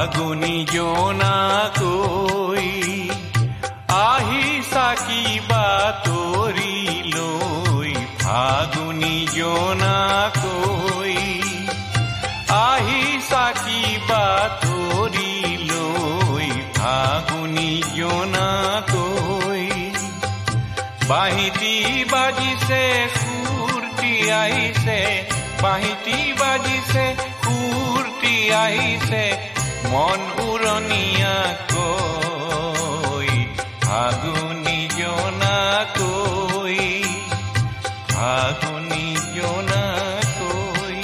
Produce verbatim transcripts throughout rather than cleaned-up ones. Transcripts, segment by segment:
ফাগুনী জোনাকৈ আহিছা কিবা তৰি লৈ, ফাগুনী জোনাকৈ আহিছা কিবা তৰি লৈ, ফাগুনী জোনাকৈ বাহিতি বাজিছে ফূৰ্তি আহিছে, বাহিতি বাজিছে ফূৰ্তি আহিছে, মন উৰণীয়াকৈ ফাগুনী জোনাকৈ, ফাগুনী জোনাকৈ।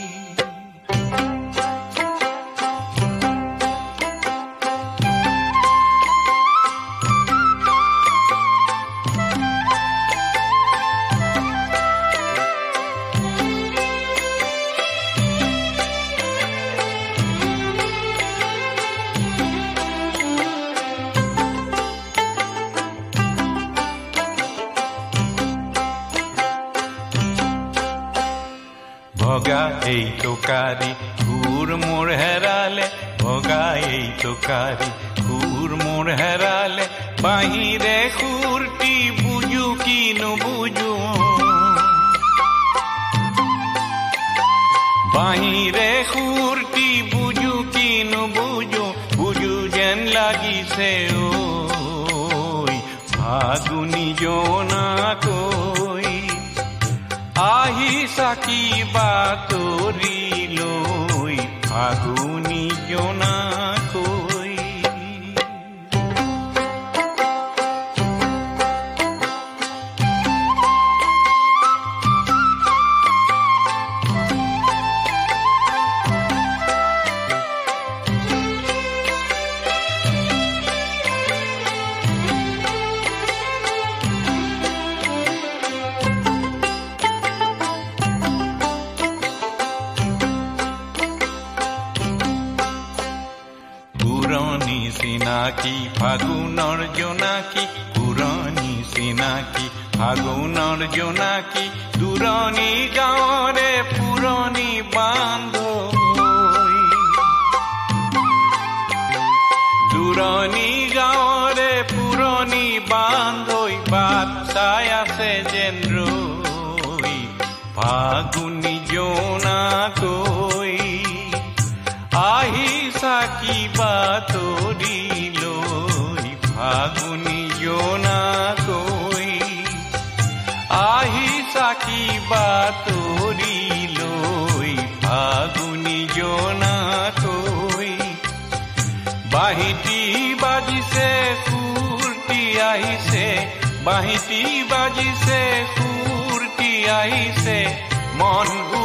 ভগা এই টোকাৰি সুৰ মোৰ হেৰালে, ভগা এই টোকাৰি সুৰ মোৰ হেৰালে, বাহিৰে সুৰটি বুজো কি নুবুজো, বাহিৰে সুৰটি বুজো কি নুবুজো, বুজো যেন লাগিছে ঐ ফাগুনী জোনাকৈ আহিছা কিবা তৰি লৈ, ফাগুনী জোনাকৈ। পুৰণি চিনাকি ফাগুনৰ জোনাকী, পুৰণি চিনাকি ফাগুনৰ জোনাকী, দূৰণি গাঁৱৰে পুৰণি বান্ধৈ, দূৰণি গাঁৱৰে পুৰণি বান্ধৈ, বাট চাই আছে যেন ৰৈ ফাগুনী জোনাকৈ আহিছা কিবা তৰি লৈ, ফাগুনী জোনাকৈ আহিছা কিবা তৰি লৈ, ফাগুনী জোনাকৈ বাহিতি বাজিছে ফূৰ্তি আহিছে, বাহিতি বাজিছে ফূৰ্তি আহিছে, মন